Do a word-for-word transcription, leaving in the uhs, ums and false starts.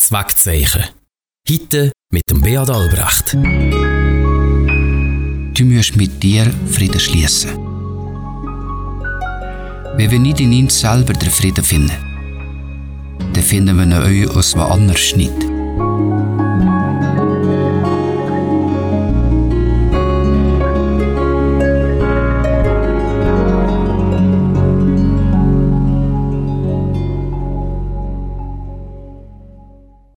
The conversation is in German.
Das Wegzeichen. Heute mit dem Beat Albrecht. Du musst mit dir Frieden schließen. Wenn wir nicht in uns selber den Frieden finden, dann finden wir ihn euch aus was anderes nicht.